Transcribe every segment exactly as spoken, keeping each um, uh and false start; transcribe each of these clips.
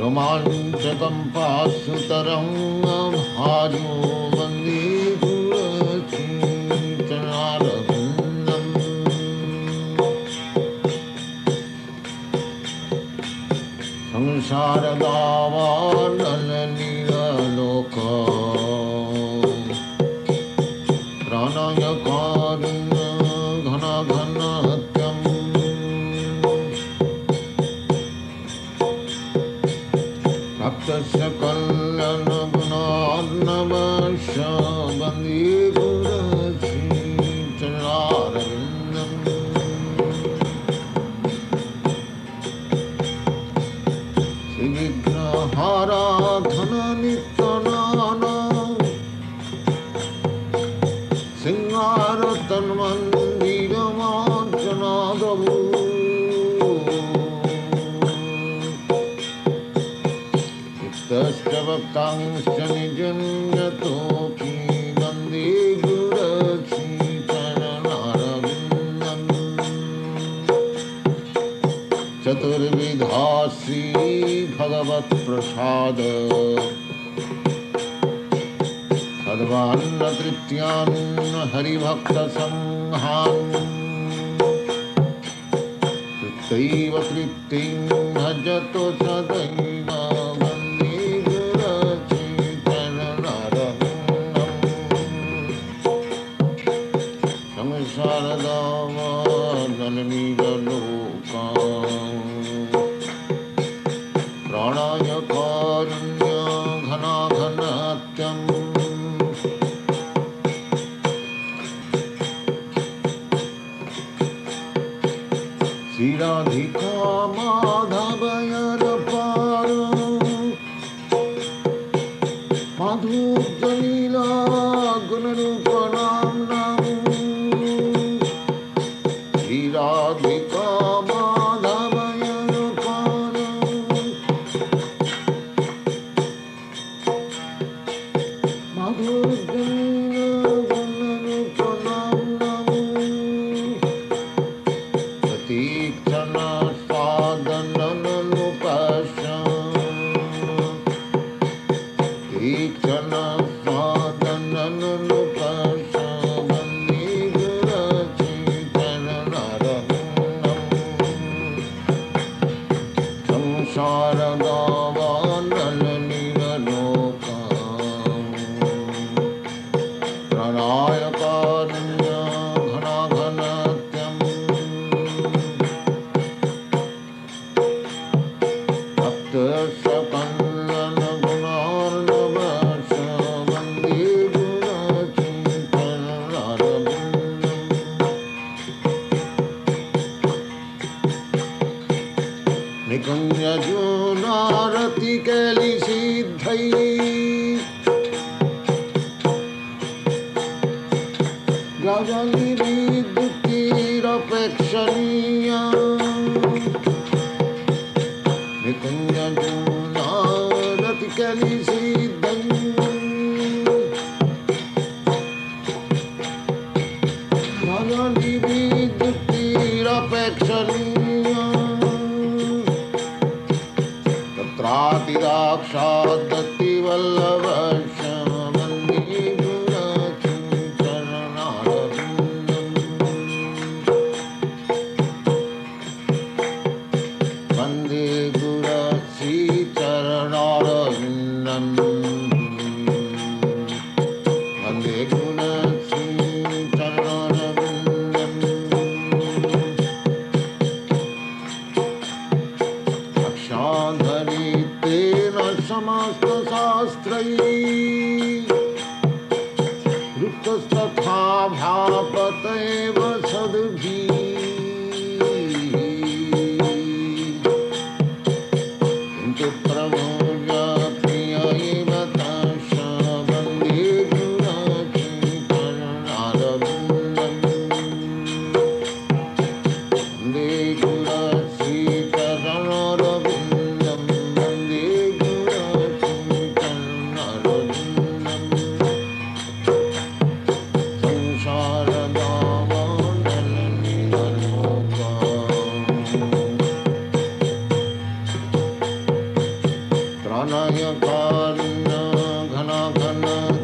रोमाञ्चकम्पाश्रुतरङ्गभाजो वन्दे गुरुचरणारविन्दम् संसारदावानलनीलोका प्रणयकारुण्य घन घनत्यम् भक्तस्य कल्याणगुणार्णवश्य वन्दे गुरुचरणारविन्दम् श्रीविघ्नहराधननित्यनाना सिंहारतन्मन्दिरमार्चनादभू युक्तश्च भक्तांश्च निजं यतोऽपि वन्दे गुरुचरणारविन्दम् चतुर्विधा श्रीभगवत्प्रसाद सद्वान्नतृतीयान् हरिभक्तसंहान् तृतीयैव तृप्तिं भजतो सदैव वन्दे गुरुचरणारविन्दम् संसारदावानलनीलोका प्राणायकारुण्य घनाघनत्यम् श्रीराधिका माधवयरपार माधुर्यलीला गुणरूपनाम्नां श्रीराधिका माधवयरपार माधुर्यलीला गुणरूपनाम्नां प्रतीक्षण स्वादननुपश्य तीक्षण स्वादननुपश्य वन्दे गुरुचरणारविन्दम् संसारदावानलनीलोका प्रणयकारुण्य घनाघनत्यम् सकलनगुणार्णवश्य वन्दे गुरुचरणारविन्दम् निकुञ्जजूनारतिकैलिसिद्धैः गजलिविद्युतिरपेक्षणीया निकुञ्जजूनारतिकैलिसिद्धैः गजलिविद्युतिरपेक्षणीया तत्रातिदाक्षादत्तिवल्लभश्च वन्दे गुरुचरणारविन्दम् वन्दे गुरुश्रीचरणारविन्दम् वन्दे गुरुश्रीचरणारविन्दम् रक्षाधरितेन समस्त अनयकारिण्य घन घन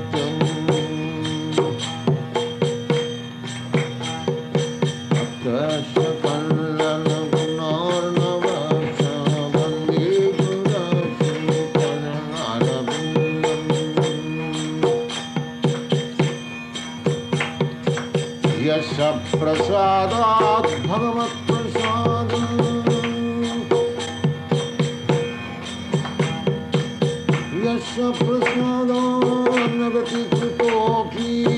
प्रसादात् भगवत् प्रसादम् यस्य प्रसादात् न व्यतिकृतोऽपि